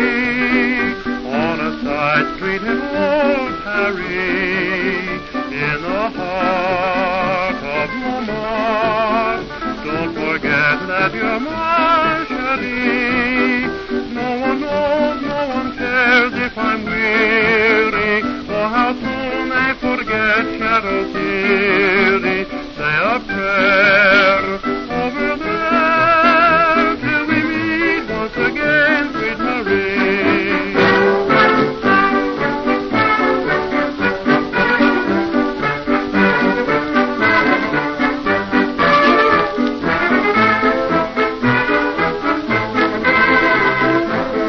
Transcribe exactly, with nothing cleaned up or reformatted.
on a side street in Old Harry, in the heart of Lamar. Don't forget that you're Marjorie. No one knows